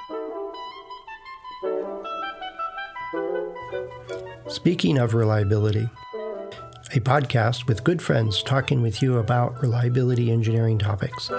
Speaking of reliability, a podcast with good friends talking with you about reliability engineering topics.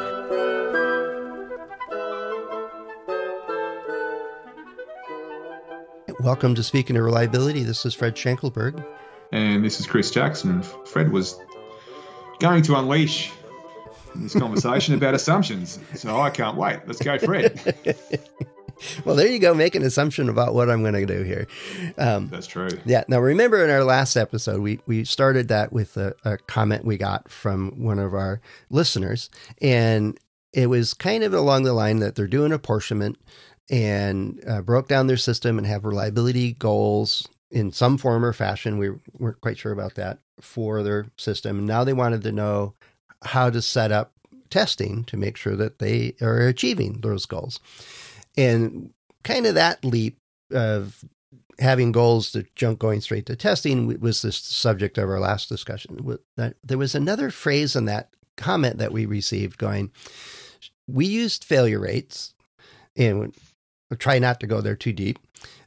Welcome to Speaking of Reliability. This is Fred Schenkelberg. And this is Chris Jackson. Fred was going to unleash this conversation about assumptions, so I can't wait. Let's go, Fred. Well, there you go. Make an assumption about what I'm going to do here. That's true. Yeah. Now, remember in our last episode, we started that with a comment we got from one of our listeners. And it was kind of along the line that they're doing apportionment and broke down their system and have reliability goals in some form or fashion. We weren't quite sure about that for their system. And now they wanted to know how to set up testing to make sure that they are achieving those goals. And kind of that leap of having goals to jump going straight to testing was the subject of our last discussion. There was another phrase in that comment that we received going, we used failure rates, and we'll try not to go there too deep.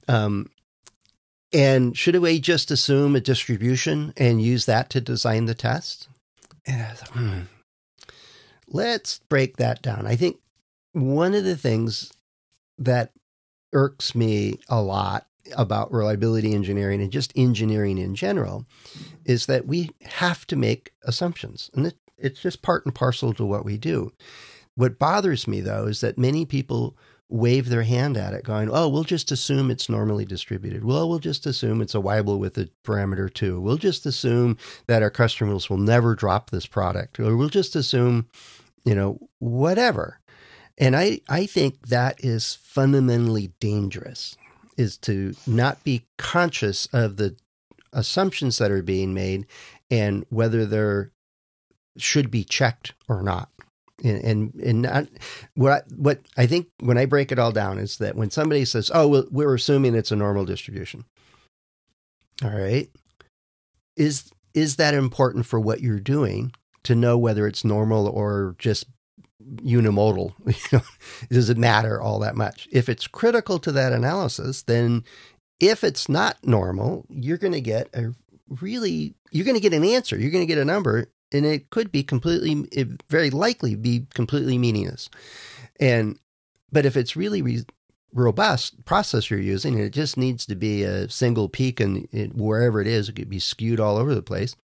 And should we just assume a distribution and use that to design the test? And I thought, let's break that down. I think one of the things that irks me a lot about reliability engineering and just engineering in general is that we have to make assumptions. And it's just part and parcel to what we do. What bothers me, though, is that many people wave their hand at it going, oh, we'll just assume it's normally distributed. Well, we'll just assume it's a Weibull with a parameter 2. We'll just assume that our customers will never drop this product. Or we'll just assume, whatever. And I think that is fundamentally dangerous, is to not be conscious of the assumptions that are being made and whether they're should be checked or not. And not what I think when I break it all down is that when somebody says, oh, well, we're assuming it's a normal distribution. All right. Is that important for what you're doing to know whether it's normal or just unimodal? Does it matter all that much? If it's critical to that analysis, then if it's not normal, you're going to get an answer. You're going to get a number, and it could be very likely be completely meaningless. But if it's really robust process you're using, and it just needs to be a single peak, and wherever it is, it could be skewed all over the place,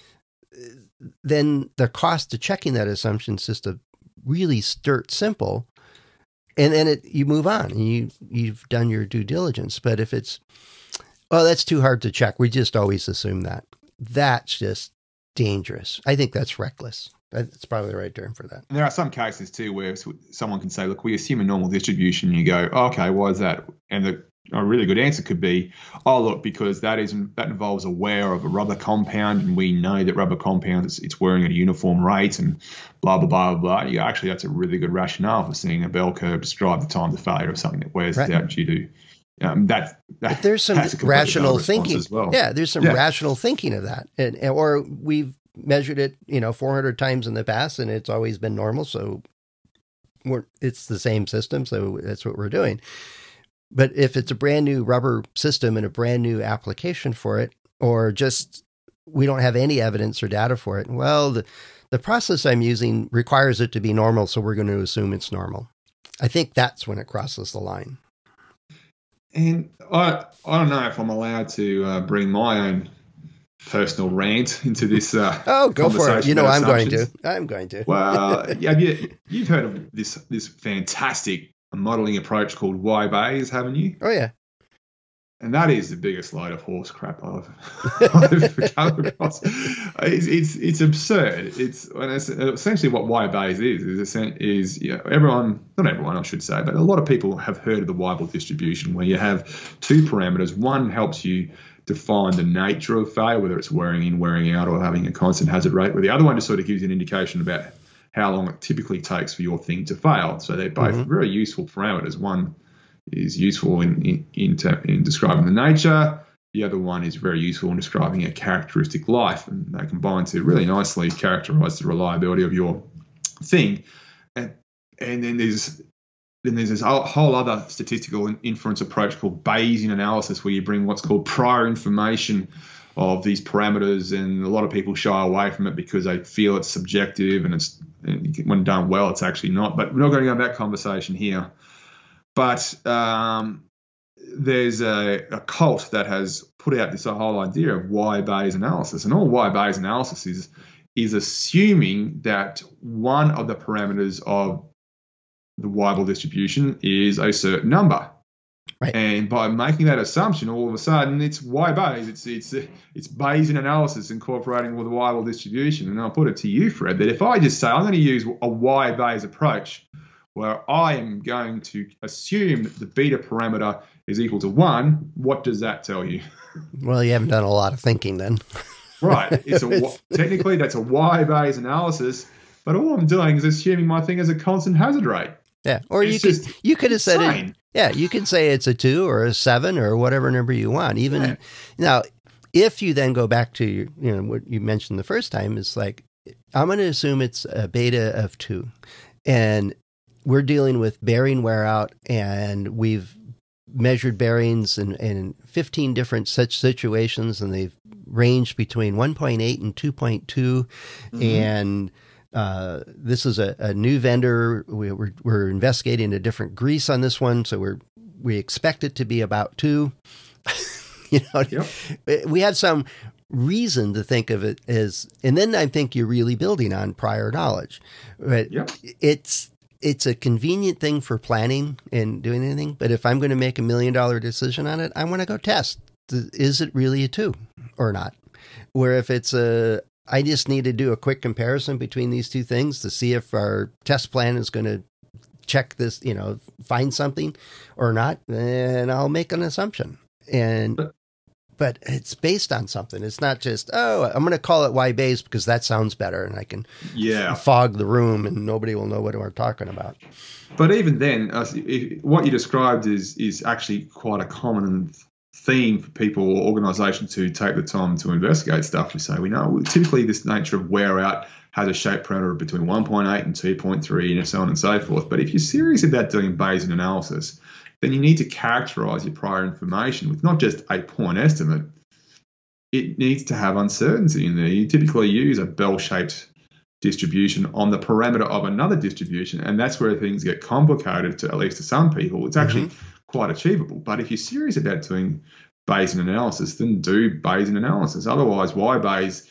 then the cost of checking that assumption is just a really simple, and then you move on and you've done your due diligence. But if it's, oh, that's too hard to check, we just always assume that's just dangerous. I think that's reckless. That's probably the right term for that. And there are some cases too where someone can say, look, we assume a normal distribution. And you go, oh, okay, why is that? And a really good answer could be, oh, look, because that involves a wear of a rubber compound, and we know that rubber compounds, it's wearing at a uniform rate, and blah, blah, blah, blah. You go, actually, that's a really good rationale for seeing a bell curve describe the time to failure of something that wears out due to but there's some rational thinking as well. Yeah, there's some rational thinking of that, or we've measured it, 400 times in the past, and it's always been normal. So it's the same system, so that's what we're doing. But if it's a brand new rubber system and a brand new application for it, or just we don't have any evidence or data for it, well, the process I'm using requires it to be normal, so we're going to assume it's normal. I think that's when it crosses the line. And I don't know if I'm allowed to bring my own personal rant into this oh, go for it. I'm going to. Well, you've heard of this fantastic modeling approach called Y-Bayes, haven't you? Oh, yeah. And that is the biggest load of horse crap I've come across. It's absurd. It's essentially what Y-Bayes is everyone, not everyone I should say, but a lot of people have heard of the Weibull distribution, where you have two parameters. One helps you define the nature of failure, whether it's wearing in, wearing out, or having a constant hazard rate, where the other one just sort of gives you an indication about how long it typically takes for your thing to fail. So they're both very useful parameters. One is useful in describing the nature. The other one is very useful in describing a characteristic life, and they combine to really nicely characterize the reliability of your thing. And then there's then there's this whole other statistical inference approach called Bayesian analysis, where you bring what's called prior information of these parameters, and a lot of people shy away from it because they feel it's subjective, and when done well, it's actually not. But we're not going to go into that conversation here. But there's a cult that has put out this whole idea of Y-Bayes analysis, and all Y-Bayes analysis is assuming that one of the parameters of the Weibull distribution is a certain number. Right. And by making that assumption, all of a sudden it's Y-Bayes. It's Bayesian analysis incorporating with the Weibull distribution. And I'll put it to you, Fred, that if I just say I'm going to use a Y-Bayes approach, where I am going to assume that the beta parameter is equal to 1, what does that tell you? Well, you haven't done a lot of thinking then. Right. Technically, that's a Y-Bayes analysis, but all I'm doing is assuming my thing is a constant hazard rate. Yeah. Or you could have said it. Yeah, you can say it's a 2 or a 7 or whatever number you want. Even now, if you then go back to what you mentioned the first time, it's like, I'm going to assume it's a beta of 2, and we're dealing with bearing wear out, and we've measured bearings in 15 different such situations, and they've ranged between 1.8 and 2.2, mm-hmm. and this is a new vendor. We're investigating a different grease on this one, so we expect it to be about 2. Yep. We have some reason to think of it as, and then I think you're really building on prior knowledge. But yep. It's a convenient thing for planning and doing anything. But if I'm going to make $1 million decision on it, I want to go test. Is it really a 2 or not? Where if it's I just need to do a quick comparison between these two things to see if our test plan is going to check this, find something or not, then I'll make an assumption. But it's based on something. It's not just, I'm going to call it Y-Bayes because that sounds better, and I can fog the room and nobody will know what we're talking about. But even then, what you described is actually quite a common theme for people or organisations who take the time to investigate stuff. You say, we know typically this nature of wear out has a shape parameter between 1.8 and 2.3 and so on and so forth. But if you're serious about doing Bayesian analysis, then you need to characterise your prior information with not just a point estimate. It needs to have uncertainty in there. You typically use a bell-shaped distribution on the parameter of another distribution, and that's where things get complicated, at least to some people. It's actually quite achievable. But if you're serious about doing Bayesian analysis, then do Bayesian analysis. Otherwise, Y-Bayes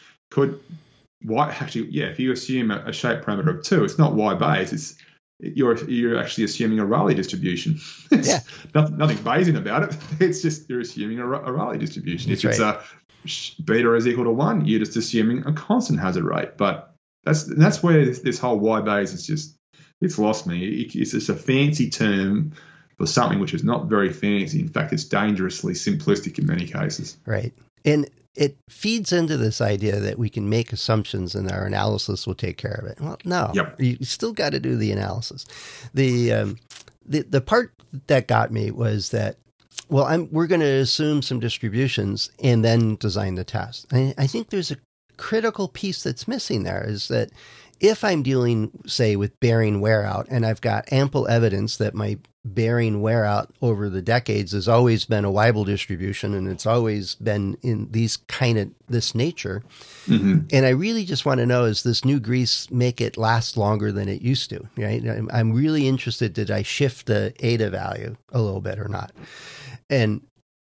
if you assume a shape parameter of 2, it's not Y-Bayes, you're actually assuming a Rayleigh distribution. Nothing Bayesian about it. It's just you're assuming a Rayleigh distribution. If it's a beta is equal to 1, you're just assuming a constant hazard rate. But that's where this whole Y-Bayes is it's lost me. It's just a fancy term for something which is not very fancy. In fact, it's dangerously simplistic in many cases. Right. And it feeds into this idea that we can make assumptions and our analysis will take care of it. Well, no, You still got to do the analysis. The part that got me was that, we're going to assume some distributions and then design the test. I think there's a critical piece that's missing there, is that if I'm dealing, say, with bearing wear out, and I've got ample evidence that my bearing wear out over the decades has always been a Weibull distribution, and it's always been in this nature. Mm-hmm. And I really just want to know, is this new grease make it last longer than it used to? Right? I'm really interested, did I shift the eta value a little bit or not? And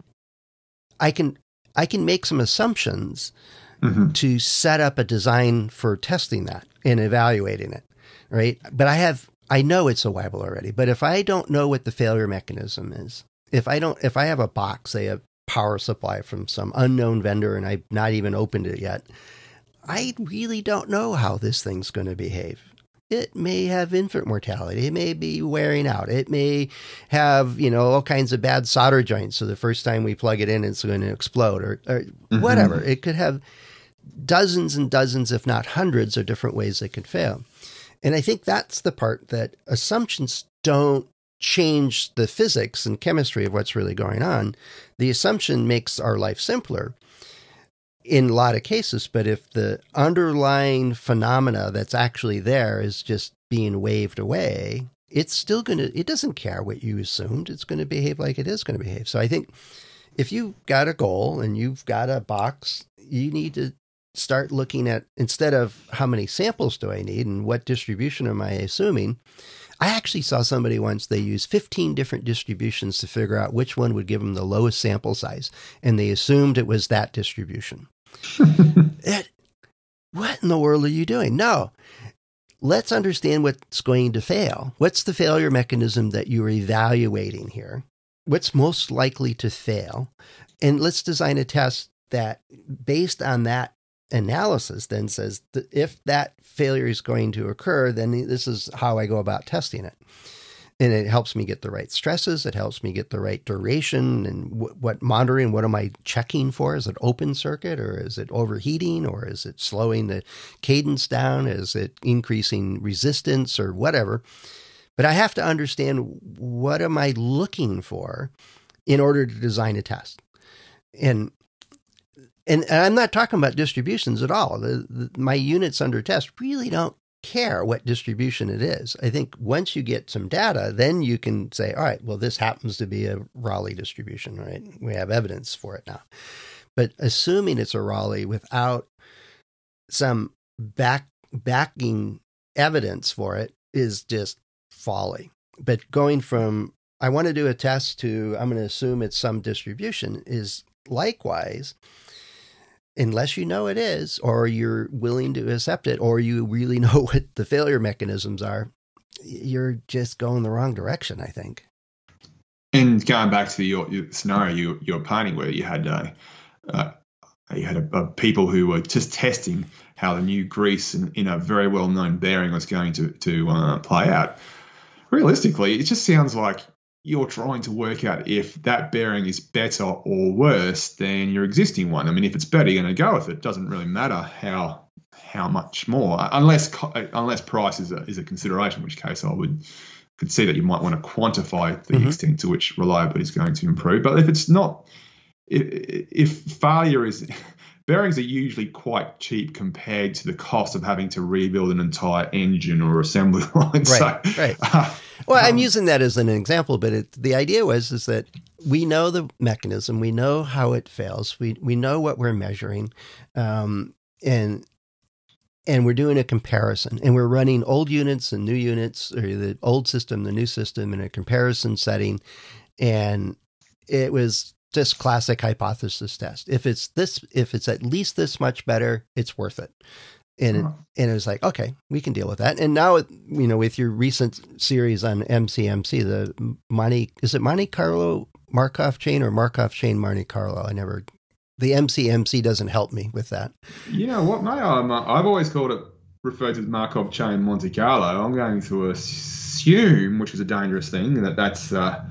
I can make some assumptions to set up a design for testing that and evaluating it, right? But I know it's a Weibull already, but if I don't know what the failure mechanism is, if I have a box, say a power supply from some unknown vendor and I've not even opened it yet, I really don't know how this thing's going to behave. It may have infant mortality. It may be wearing out. It may have, all kinds of bad solder joints. So the first time we plug it in, it's going to explode or whatever. It could have dozens and dozens, if not hundreds, of different ways it could fail. And I think that's the part that assumptions don't change the physics and chemistry of what's really going on. The assumption makes our life simpler in a lot of cases, but if the underlying phenomena that's actually there is just being waved away, it's still it doesn't care what you assumed. It's going to behave like it is going to behave. So I think if you've got a goal and you've got a box, you need to start looking at, instead of how many samples do I need and what distribution am I assuming. I actually saw somebody once, they used 15 different distributions to figure out which one would give them the lowest sample size. And they assumed it was that distribution. What in the world are you doing? No. Let's understand what's going to fail. What's the failure mechanism that you're evaluating here? What's most likely to fail? And let's design a test that, based on that analysis, then says that if that failure is going to occur, then this is how I go about testing it. And it helps me get the right stresses. It helps me get the right duration and what monitoring, what am I checking for? Is it open circuit, or is it overheating, or is it slowing the cadence down? Is it increasing resistance or whatever? But I have to understand, what am I looking for in order to design a test? And I'm not talking about distributions at all. My units under test really don't care what distribution it is. I think once you get some data, then you can say, all right, well, this happens to be a Rayleigh distribution, right? We have evidence for it now. But assuming it's a Rayleigh without some backing evidence for it is just folly. But going from, I want to do a test, to I'm going to assume it's some distribution is likewise. Unless you know it is, or you're willing to accept it, or you really know what the failure mechanisms are, you're just going the wrong direction, I think. And going back to your scenario you're painting, where you had people who were just testing how the new grease in a very well-known bearing was going to play out. Realistically, it just sounds like you're trying to work out if that bearing is better or worse than your existing one. I mean, if it's better, you're going to go with it. It doesn't really matter how much more, unless price is a consideration, in which case I could see that you might want to quantify the extent to which reliability is going to improve. But if it's not, if failure is, bearings are usually quite cheap compared to the cost of having to rebuild an entire engine or assembly line. Right. Well, I'm using that as an example, but the idea is that we know the mechanism, we know how it fails, we know what we're measuring, and we're doing a comparison, and we're running old units and new units, or the old system, the new system, in a comparison setting, and it was just classic hypothesis test. If it's at least this much better, it's worth it. And it was like, okay, we can deal with that. And now, with your recent series on MCMC, is it Monte Carlo Markov chain or Markov chain Monte Carlo? The MCMC doesn't help me with that. You know what, mate? I've always referred to the Markov chain Monte Carlo. I'm going to assume, which is a dangerous thing, that's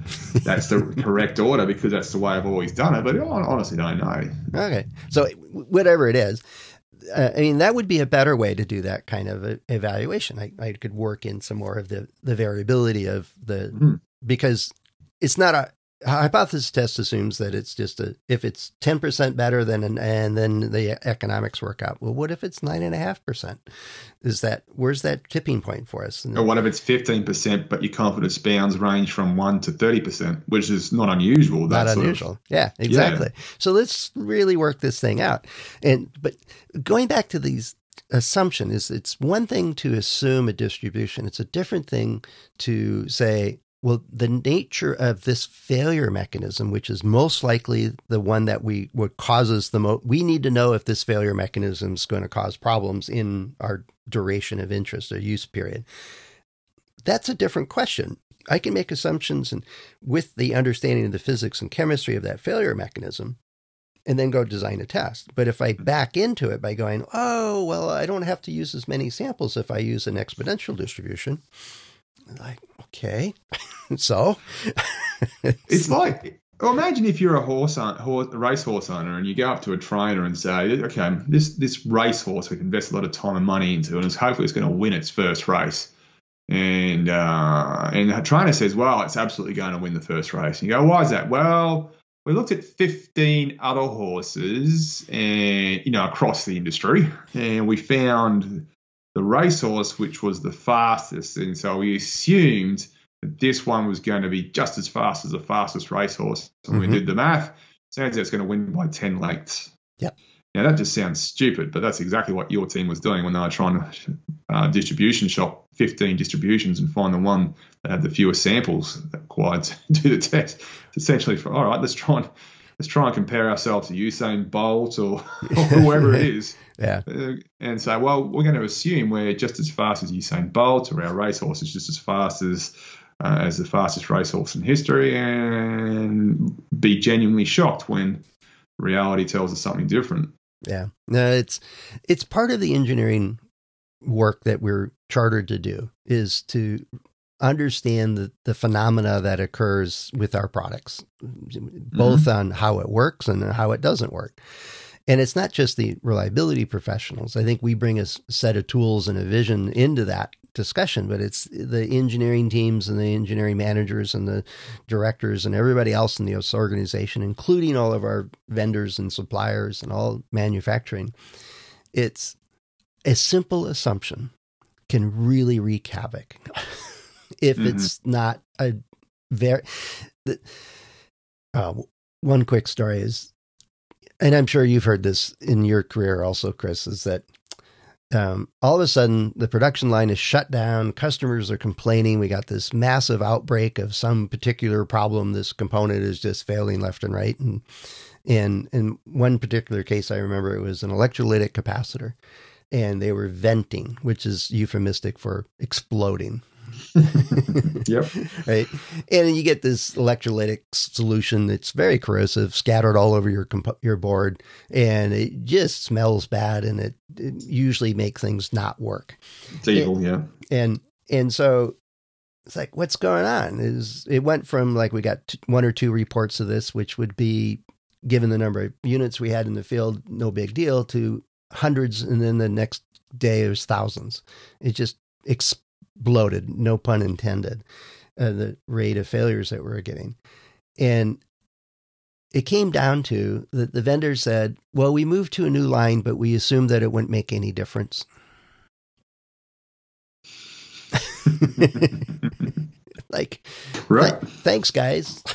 the correct order, because that's the way I've always done it. But I honestly don't know. Okay, so whatever it is. That would be a better way to do that kind of evaluation. I could work in some more of the variability of because it's not a hypothesis test assumes that it's just if it's 10% better and then the economics work out. Well, what if it's 9.5%? Where's that tipping point for us? Or what if it's 15%, but your confidence bounds range from 1 to 30%, which is not unusual. Not unusual. Yeah, exactly. Yeah. So let's really work this thing out. But going back to these assumptions, it's one thing to assume a distribution. It's a different thing to say, well, the nature of this failure mechanism, which is most likely the one that what causes the most, we need to know if this failure mechanism is going to cause problems in our duration of interest or use period. That's a different question. I can make assumptions and with the understanding of the physics and chemistry of that failure mechanism, and then go design a test. But if I back into it by going, oh, well, I don't have to use as many samples if I use an exponential distribution. Like, okay, so it's like, well, imagine if you're a racehorse owner and you go up to a trainer and say, okay, this racehorse we've invested a lot of time and money into, and hopefully it's going to win its first race. And the trainer says, well, it's absolutely going to win the first race. And you go, why is that? Well, we looked at 15 other horses and across the industry, and we found the racehorse which was the fastest. And so we assumed that this one was going to be just as fast as the fastest racehorse. And we did the math. Turns out it's going to win by 10 lengths. Yep. Now, that just sounds stupid, but that's exactly what your team was doing when they were trying to distribution shop 15 distributions and find the one that had the fewest samples required to do the test. It's essentially, all right, let's try and compare ourselves to Usain Bolt or whoever it is. Yeah. And say, well, we're going to assume we're just as fast as Usain Bolt, or our racehorse is just as fast as the fastest racehorse in history, and be genuinely shocked when reality tells us something different. Yeah. No, it's part of the engineering work that we're chartered to do, is to understand the phenomena that occurs with our products, both on how it works and how it doesn't work. And it's not just the reliability professionals. I think we bring a set of tools and a vision into that discussion, but it's the engineering teams and the engineering managers and the directors and everybody else in the organization, including all of our vendors and suppliers and all manufacturing. It's a simple assumption can really wreak havoc if it's not a very... one quick story is, and I'm sure you've heard this in your career also, Chris, is that all of a sudden the production line is shut down. Customers are complaining. We got this massive outbreak of some particular problem. This component is just failing left and right. And in one particular case, I remember it was an electrolytic capacitor, and they were venting, which is euphemistic for exploding. Yep. Right. And you get this electrolytic solution that's very corrosive, scattered all over your board, and it just smells bad, and it usually makes things not work. It's evil, yeah. And so it's like, what's going on? It went from like, we got one or two reports of this, which would be, given the number of units we had in the field, no big deal, to hundreds, and then the next day it was thousands. It just exploded, no pun intended, the rate of failures that we were getting. And it came down to that the vendor said, well, we moved to a new line, but we assumed that it wouldn't make any difference. Like, right. Thanks, guys.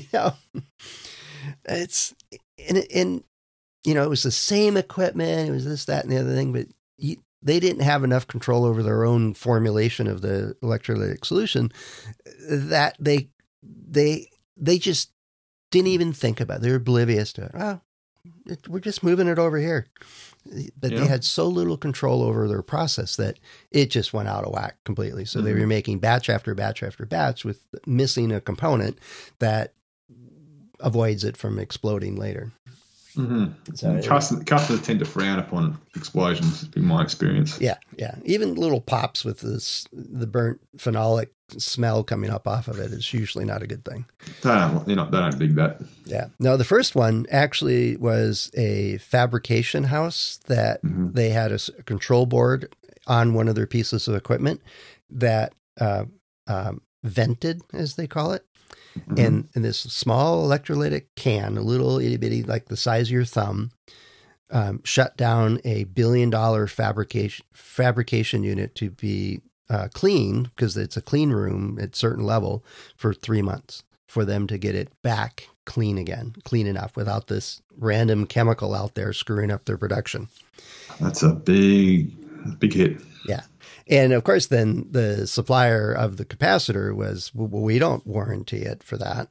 It's, and it was the same equipment. It was this, that, and the other thing, but they didn't have enough control over their own formulation of the electrolytic solution that they just didn't even think about it. They're oblivious to it. Oh, we're just moving it over here. But they had so little control over their process that it just went out of whack completely. So they were making batch after batch after batch with missing a component that avoids it from exploding later. So customers tend to frown upon explosions, in my experience. Yeah. Even little pops with the burnt phenolic smell coming up off of it is usually not a good thing. They don't dig that. Yeah. No, the first one actually was a fabrication house that they had a control board on one of their pieces of equipment that vented, as they call it. And this small electrolytic can, a little itty bitty, like the size of your thumb, shut down $1 billion fabrication unit to be cleaned, because it's a clean room at a certain level, for 3 months for them to get it back clean enough without this random chemical out there screwing up their production. That's a big hit. Yeah. And of course, then the supplier of the capacitor was, well, we don't warranty it for that.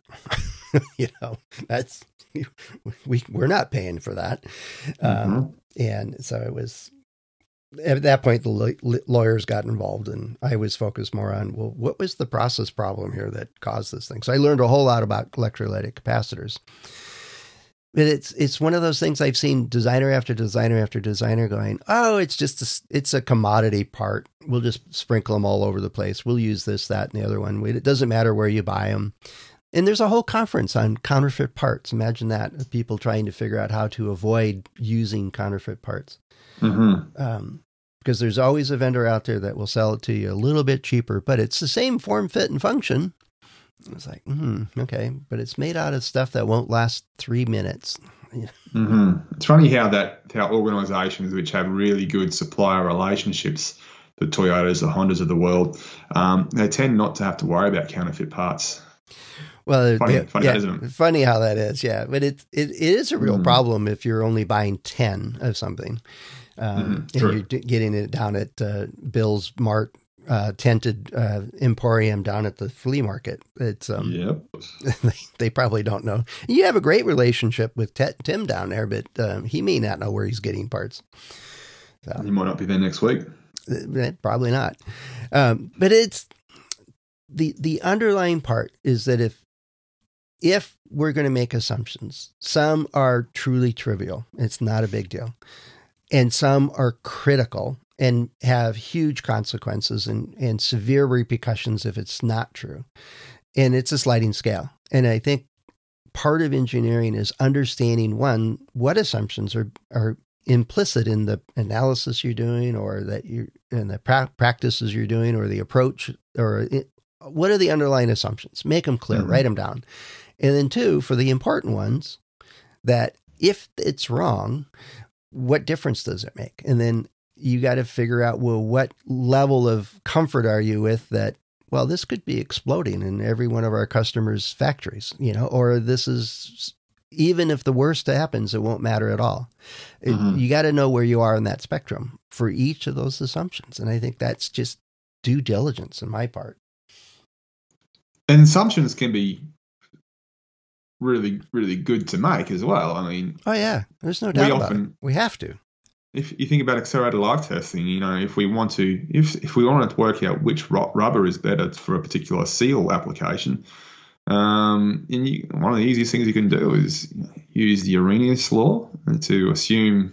We're not paying for that. And so it was, at that point, the lawyers got involved, and I was focused more on, well, what was the process problem here that caused this thing? So I learned a whole lot about electrolytic capacitors. But it's one of those things I've seen designer after designer after designer going, oh, it's a commodity part. We'll just sprinkle them all over the place. We'll use this, that, and the other one. It doesn't matter where you buy them. And there's a whole conference on counterfeit parts. Imagine that, of people trying to figure out how to avoid using counterfeit parts. Because there's always a vendor out there that will sell it to you a little bit cheaper, but it's the same form, fit, and function. It's like, okay, but it's made out of stuff that won't last 3 minutes. It's funny how organisations which have really good supplier relationships Toyotas, the Hondas of the world, they tend not to have to worry about counterfeit parts. Well, Funny, yeah, isn't it? Funny how that is. Yeah. But it is a real problem if you're only buying 10 of something. And you're getting it down at Bill's Mart tented emporium down at the flea market. It's they probably don't know. You have a great relationship with Tim down there, but he may not know where he's getting parts. So, he might not be there next week. Probably not. But it's the underlying part is that if we're going to make assumptions, some are truly trivial. It's not a big deal. And some are critical and have huge consequences and severe repercussions if it's not true. And it's a sliding scale. And I think part of engineering is understanding, one, what assumptions are implicit in the analysis you're doing, or that you're in the practices you're doing, or the approach, what are the underlying assumptions? Make them clear, write them down. And then two, for the important ones, that if it's wrong, what difference does it make? And then you got to figure out, well, what level of comfort are you with that? Well, this could be exploding in every one of our customers' factories, or this is, even if the worst happens, it won't matter at all. You got to know where you are in that spectrum for each of those assumptions. And I think that's just due diligence on my part. And assumptions can be really, really good to make as well. I mean, oh yeah, there's no doubt about it. We have to. If you think about accelerated life testing, if we wanted to work out which rubber is better for a particular seal application, one of the easiest things you can do is use the Arrhenius law to assume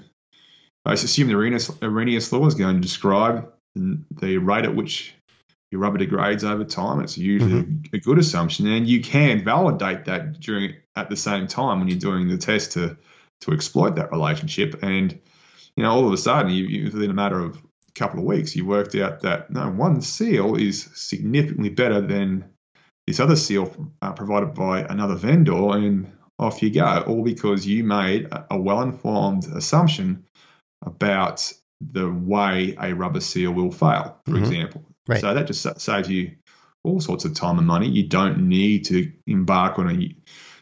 the Arrhenius law is going to describe the rate at which your rubber degrades over time. It's usually a good assumption, and you can validate that at the same time when you're doing the test to exploit that relationship. And all of a sudden, within a matter of a couple of weeks, you worked out that one seal is significantly better than this other seal provided by another vendor, and off you go, all because you made a well-informed assumption about the way a rubber seal will fail, for example. Right. So that just saves you all sorts of time and money. You don't need to embark on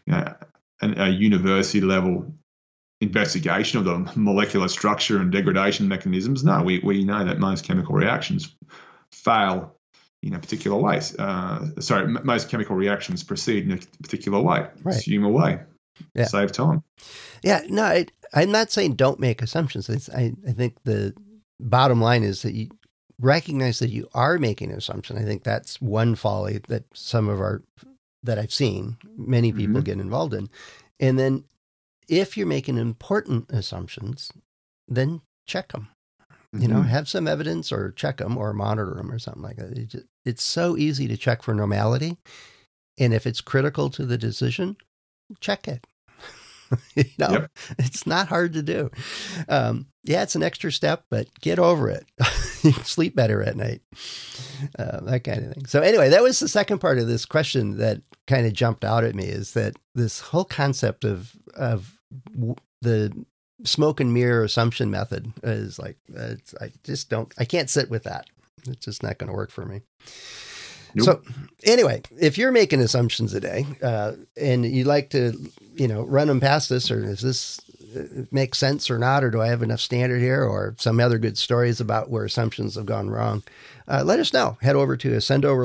a university level investigation of the molecular structure and degradation mechanisms. No, we know that most chemical reactions fail in a particular way. Most chemical reactions proceed in a particular way. Right. Assume away. Yeah. Save time. Yeah. No, I'm not saying don't make assumptions. I think the bottom line is that you recognize that you are making an assumption. I think that's one folly that that I've seen many people get involved in. And then if you're making important assumptions, then check them, have some evidence or check them or monitor them or something like that. It's so easy to check for normality. And if it's critical to the decision, check it. It's not hard to do. It's an extra step, but get over it. You can sleep better at night. That kind of thing. So anyway, that was the second part of this question that kind of jumped out at me, is that this whole concept of the smoke and mirror assumption method is like, I can't sit with that. It's just not going to work for me. Nope. So anyway, if you're making assumptions today, and you'd like to, run them past us, or does this make sense or not, or do I have enough standard here, or some other good stories about where assumptions have gone wrong, let us know. Head over to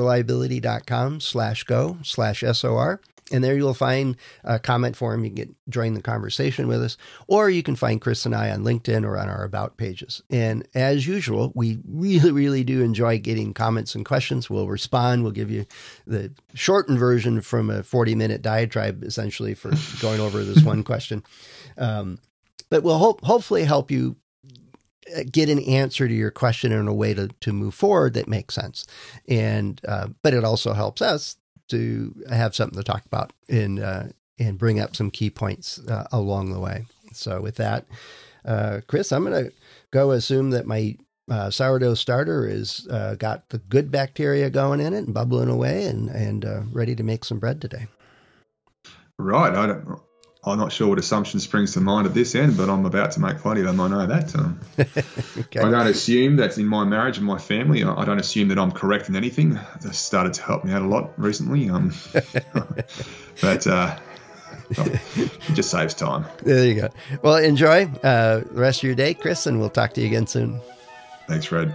accendoreliability.com/go/SOR. And there you'll find a comment form. You can join the conversation with us, or you can find Chris and I on LinkedIn or on our About pages. And as usual, we really, really do enjoy getting comments and questions. We'll respond. We'll give you the shortened version from a 40-minute diatribe, essentially, for going over this one question. But we'll hopefully help you get an answer to your question in a way to move forward that makes sense. And but it also helps us to have something to talk about and bring up some key points along the way. So with that, Chris, I'm going to go assume that my sourdough starter is got the good bacteria going in it and bubbling away and ready to make some bread today. Right. I'm not sure what assumption springs to mind at this end, but I'm about to make plenty of them. I know that. Okay. I don't assume that in my marriage and my family, I don't assume that I'm correct in anything. That's started to help me out a lot recently. But it just saves time. There you go. Well, enjoy the rest of your day, Chris, and we'll talk to you again soon. Thanks, Fred.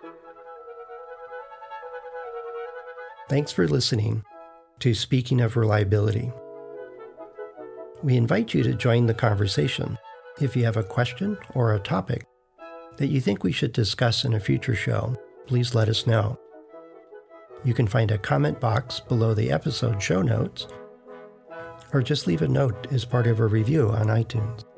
Thanks for listening to Speaking of Reliability. We invite you to join the conversation. If you have a question or a topic that you think we should discuss in a future show, please let us know. You can find a comment box below the episode show notes, or just leave a note as part of a review on iTunes.